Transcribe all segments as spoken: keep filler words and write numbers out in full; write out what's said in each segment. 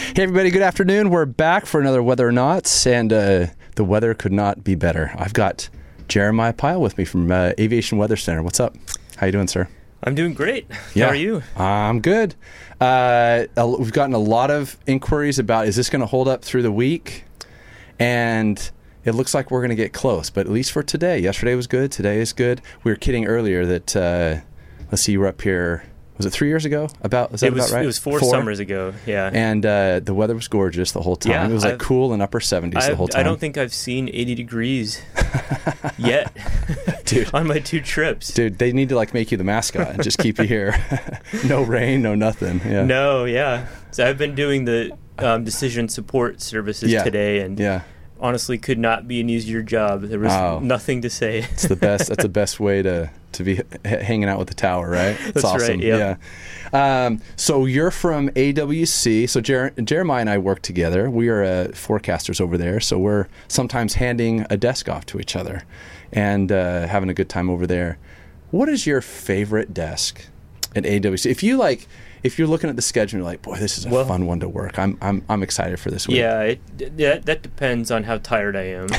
Hey, everybody, good afternoon. We're back for another Weather or Not, and uh, the weather could not be better. I've got Jeremiah Pyle with me from uh, Aviation Weather Center. What's up? How you doing, sir? I'm doing great. Yeah. How are you? I'm good. Uh, we've gotten a lot of inquiries about, is this going to hold up through the week? And it looks like we're going to get close, but at least for today. Yesterday was good. Today is good. We were kidding earlier that, uh, let's see, you were up here, was it three years ago? About Is that it was, about right? It was four, four? summers ago, yeah. And uh, the weather was gorgeous the whole time. Yeah, it was like I've, cool and upper seventies I've, the whole time. I don't think I've seen eighty degrees yet Dude, on my two trips. Dude, they need to like make you the mascot and just keep you here. No rain, no nothing. Yeah. No, yeah. So I've been doing the um, decision support services yeah. today, and yeah. honestly could not be an easier job. There was oh. nothing to say. It's the best. That's the best way to, to be h- hanging out with the tower, right? It's That's awesome. Right, yep. Yeah. Um, so you're from A W C. So Jer- Jeremiah and I work together. We are uh, forecasters over there. So we're sometimes handing a desk off to each other and uh, having a good time over there. What is your favorite desk at A W C? If you like, if you're looking at the schedule, and you're like, boy, this is a well, fun one to work. I'm I'm I'm excited for this week. Yeah, it, that that depends on how tired I am.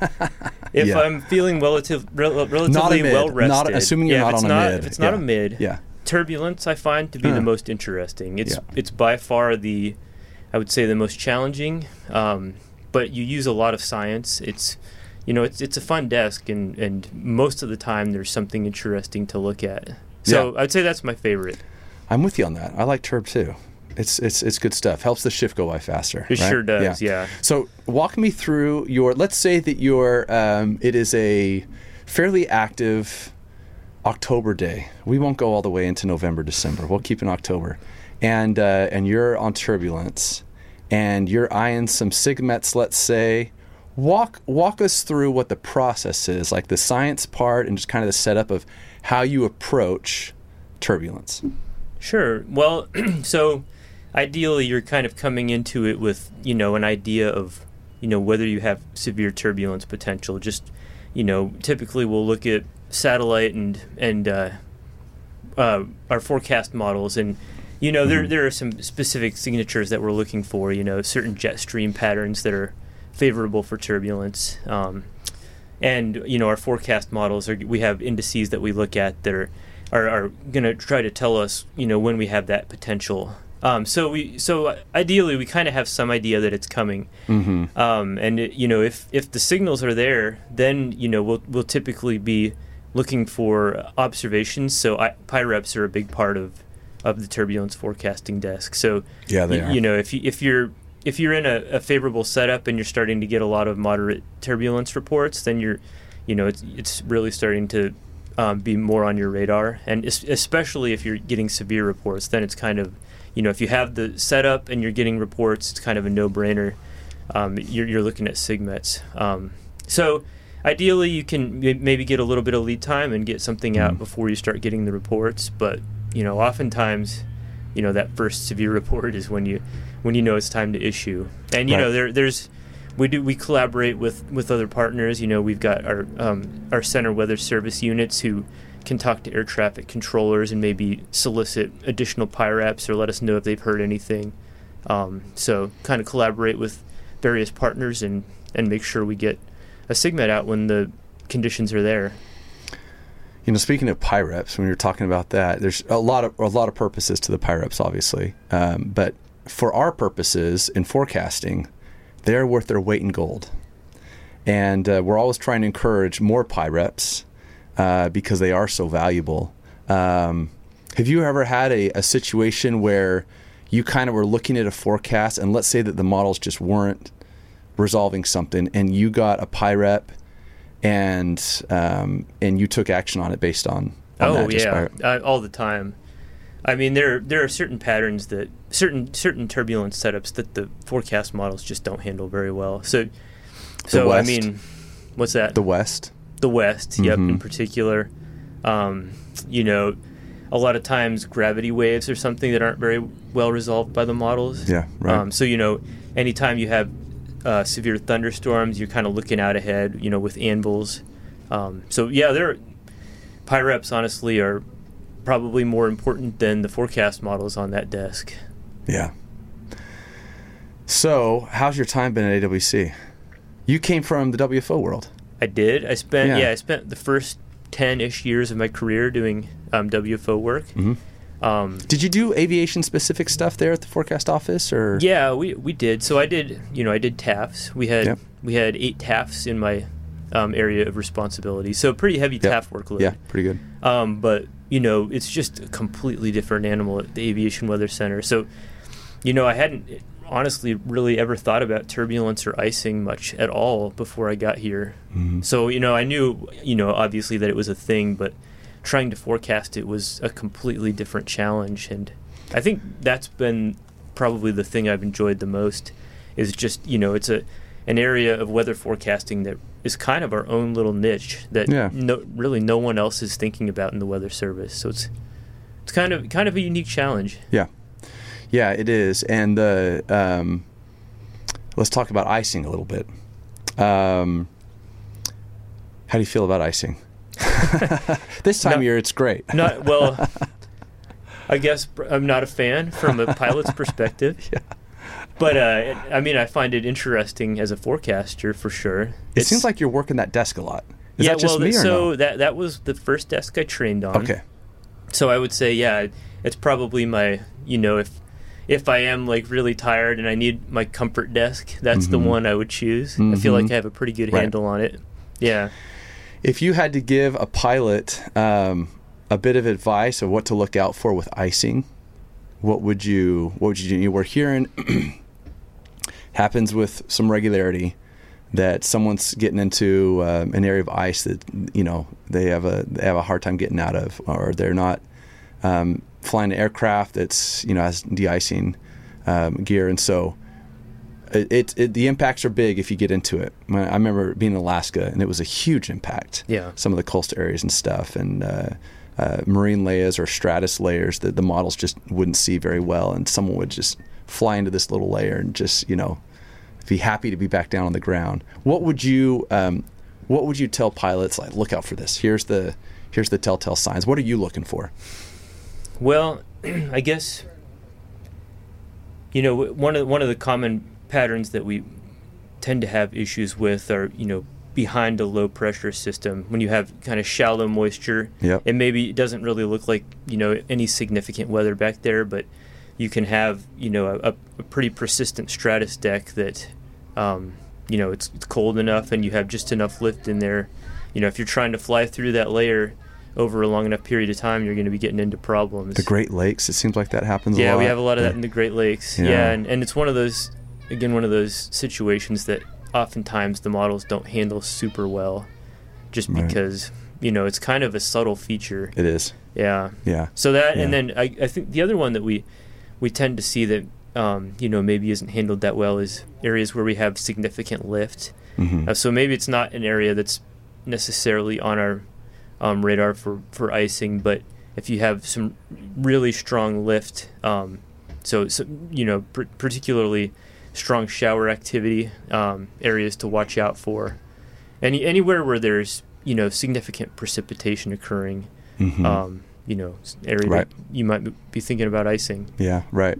If yeah. I'm feeling relative, rel- relatively well rested, not, assuming you're yeah, not on not, a mid, if it's not yeah. a mid, yeah. turbulence I find to be huh. the most interesting. It's yeah. it's by far the, I would say, the most challenging. Um, but you use a lot of science. It's, you know, it's it's a fun desk, and and most of the time there's something interesting to look at. So yeah. I'd say that's my favorite. I'm with you on that. I like Turb too. It's it's it's good stuff. Helps the shift go by faster. It right? sure does. Yeah. yeah. So walk me through your. Let's say that your um, it is a fairly active October day. We won't go all the way into November, December. We'll keep in October, and uh, and you're on turbulence, and you're eyeing some SIGMETs. Let's say. Walk walk us through what the process is, like the science part, and just kind of the setup of how you approach turbulence. Sure. Well, so ideally you're kind of coming into it with, you know, an idea of, you know, whether you have severe turbulence potential. Just, you know, typically we'll look at satellite and and uh, uh, our forecast models, and, you know, mm-hmm. there there are some specific signatures that we're looking for, you know, certain jet stream patterns that are favorable for turbulence. Um, and, you know, our forecast models, are we have indices that we look at that are are, are going to try to tell us, you know, when we have that potential. Um, so we, so ideally, we kind of have some idea that it's coming. Mm-hmm. Um, and it, you know, if if the signals are there, then you know we'll we'll typically be looking for observations. So I, PIREPs are a big part of, of the turbulence forecasting desk. So yeah, they y- are. You know, if you, if you're if you're in a, a favorable setup and you're starting to get a lot of moderate turbulence reports, then you're, you know, it's it's really starting to Um, be more on your radar, and es- especially if you're getting severe reports, then it's kind of, you know, if you have the setup and you're getting reports, it's kind of a no-brainer. Um, you're, you're looking at SIGMETs. Um, so ideally, you can m- maybe get a little bit of lead time and get something out mm. before you start getting the reports. But you know, oftentimes, you know, that first severe report is when you when you know it's time to issue. And you right. know, there there's We do. We collaborate with, with other partners. You know, we've got our um, our center weather service units who can talk to air traffic controllers and maybe solicit additional PIREPs or let us know if they've heard anything. Um, so, kind of collaborate with various partners and, and make sure we get a SIGMET out when the conditions are there. You know, speaking of PIREPs, when you're talking about that, there's a lot of a lot of purposes to the PIREPs, obviously. Um, but for our purposes in forecasting, they're worth their weight in gold. And uh, we're always trying to encourage more PIREPs uh, because they are so valuable. Um, have you ever had a, a situation where you kind of were looking at a forecast, and let's say that the models just weren't resolving something, and you got a PIREP and um, and you took action on it based on, on oh, that? yeah, uh, all the time. I mean, there there are certain patterns that certain certain turbulence setups that the forecast models just don't handle very well. So, the so West. I mean, what's that? The West. The West, mm-hmm. yep, in particular. Um, you know, a lot of times gravity waves are something that aren't very well resolved by the models. Yeah, right. Um, so you know, anytime you have uh, severe thunderstorms, you're kind of looking out ahead. You know, with anvils. Um, so yeah, there, PIREPs honestly are probably more important than the forecast models on that desk. Yeah. So, how's your time been at A W C? You came from the W F O world. I did. I spent Yeah. yeah. I spent the first ten-ish years of my career doing um, W F O work. Mm-hmm. Um, Did you do aviation-specific stuff there at the Forecast office, or? yeah, we we did. So I did. You know, I did T A Fs. We had Yep. we had eight T A Fs in my um, area of responsibility. So pretty heavy Yep. T A F workload. Yeah, pretty good. Um, but you know, it's just a completely different animal at the Aviation Weather Center. So, you know, I hadn't honestly really ever thought about turbulence or icing much at all before I got here. Mm-hmm. So, you know, I knew, you know, obviously that it was a thing, but trying to forecast it was a completely different challenge. And I think that's been probably the thing I've enjoyed the most, is just, you know, it's a an area of weather forecasting that is kind of our own little niche that Yeah. no, really no one else is thinking about in the Weather Service. So it's it's kind of kind of a unique challenge. Yeah. Yeah, it is. And the um, let's talk about icing a little bit. Um, how do you feel about icing? This time No- of year, it's great. Not well. I guess pr- I'm not a fan from a pilot's perspective. Yeah. But uh, I mean, I find it interesting as a forecaster for sure. It It's- seems like you're working that desk a lot. Is yeah, that just well, me or so no? that that was the first desk I trained on. Okay. So I would say, yeah, it's probably my, you know, if if I am like really tired and I need my comfort desk, that's the Mhm. one I would choose. I feel Mhm. like I have a pretty good Right. handle on it. Yeah. If you had to give a pilot um, a bit of advice of what to look out for with icing, what would you what would you do? You were hearing happens with some regularity that someone's getting into um, an area of ice that, you know, they have a they have a hard time getting out of, or they're not um, flying an aircraft that's, you know, has de-icing um, gear, and so it, it, it the impacts are big if you get into it. I I remember being in Alaska, and it was a huge impact. Yeah. Some of the coastal areas and stuff, and uh, uh, marine layers or stratus layers that the models just wouldn't see very well, and someone would just fly into this little layer and just, you know, be happy to be back down on the ground. What would you um, what would you tell pilots, like, look out for this? Here's the here's the telltale signs. What are you looking for? Well, I guess, you know, one of one of the common patterns that we tend to have issues with are, you know, behind a low pressure system, when you have kind of shallow moisture. Yep. And maybe it doesn't really look like, you know, any significant weather back there, but you can have, you know, a, a pretty persistent stratus deck that, um, you know, it's, it's cold enough and you have just enough lift in there. You know, if you're trying to fly through that layer over a long enough period of time, you're going to be getting into problems. The Great Lakes, it seems like that happens a Yeah, lot. we have a lot of that in the Great Lakes. Yeah. Yeah, and, and it's one of those, again, one of those situations that oftentimes the models don't handle super well, just Right. because, you know, it's kind of a subtle feature. It is. Yeah. Yeah. So that, Yeah. and then I, I think the other one that we we tend to see that, um, you know, maybe isn't handled that well is areas where we have significant lift. Mm-hmm. Uh, so maybe it's not an area that's necessarily on our um, radar for, for icing, but if you have some really strong lift, um, so, so you know, pr- particularly strong shower activity, um, areas to watch out for. Any anywhere where there's, you know, significant precipitation occurring, Mm-hmm. um, you know, s- area Right. that you might be thinking about icing. Yeah, right.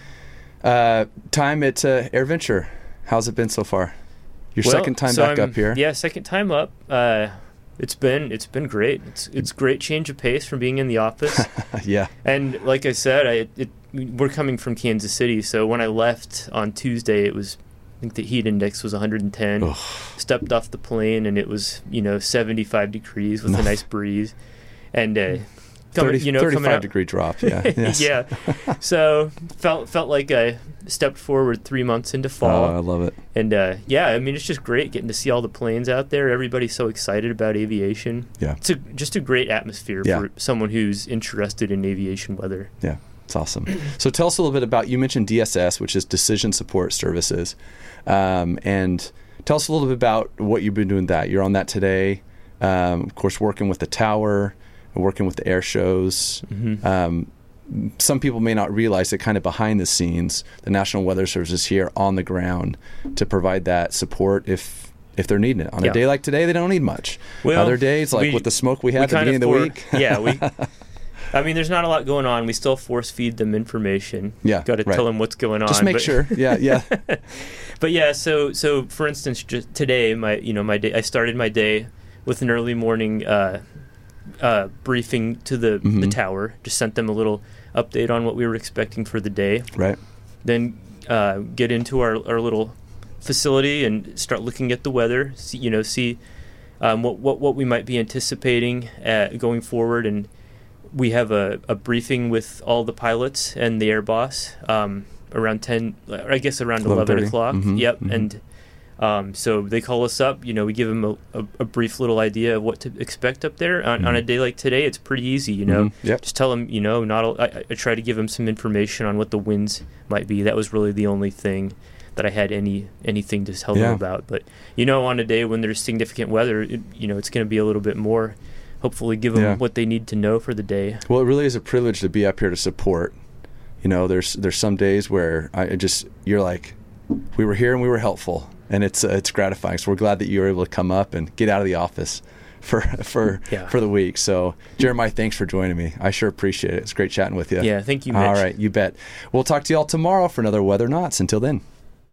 Uh, time at uh, AirVenture. How's it been so far? Your Well, second time so back I'm- up here. Yeah, second time up. Uh, it's been it's been great. It's it's great change of pace from being in the office. Yeah. And like I said, I it, we're coming from Kansas City, so when I left on Tuesday, it was, I think the heat index was one hundred ten. Ugh. Stepped off the plane and it was, you know, seventy-five degrees with a nice breeze, and uh, coming, thirty, you know, thirty-five coming out, degree drop. Yeah. Yes. yeah. So felt felt like I stepped forward three months into fall. Oh, I love it. And uh, yeah, I mean, it's just great getting to see all the planes out there. Everybody's so excited about aviation. Yeah. It's a, just a great atmosphere Yeah. for someone who's interested in aviation weather. Yeah. It's awesome. So tell us a little bit about, you mentioned D S S, which is Decision Support Services. Um, and tell us a little bit about what you've been doing that. You're on that today. Um, of course, working with the tower, working with the air shows. Mm-hmm. Um, some people may not realize that kind of behind the scenes, the National Weather Service is here on the ground to provide that support if if they're needing it. On Yeah. a day like today, they don't need much. Well, Other days, like we- with the smoke we had we at the kind beginning of the for- week. yeah, we I mean, there's not a lot going on. We still force feed them information. Yeah, got to right. tell them what's going on. Just make but, sure. Yeah, yeah. But yeah, so so for instance, just today, my you know my day, I started my day with an early morning uh, uh, briefing to the Mm-hmm. the tower. Just sent them a little update on what we were expecting for the day. Right. Then uh, get into our our little facility and start looking at the weather. See, you know, see um, what what what we might be anticipating uh, going forward. And we have a, a briefing with all the pilots and the air boss um, around ten, I guess around eleven o'clock. Mm-hmm. Yep, Mm-hmm. and um, so they call us up. You know, we give them a, a, a brief little idea of what to expect up there. On, Mm-hmm. on a day like today, it's pretty easy. You know, Mm-hmm. Yep. just tell them. You know, not. A, I, I try to give them some information on what the winds might be. That was really the only thing that I had any anything to tell Yeah. them about. But you know, on a day when there's significant weather, it, you know, it's going to be a little bit more. Hopefully, give them Yeah. what they need to know for the day. Well, it really is a privilege to be up here to support. You know, there's there's some days where I just you're like, we were here and we were helpful, and it's uh, it's gratifying. So we're glad that you were able to come up and get out of the office for for Yeah. for the week. So Jeremiah, thanks for joining me. I sure appreciate it. It's great chatting with you. Yeah, thank you, Mitch. All right, you bet. We'll talk to you all tomorrow for another Weather Knots. Until then.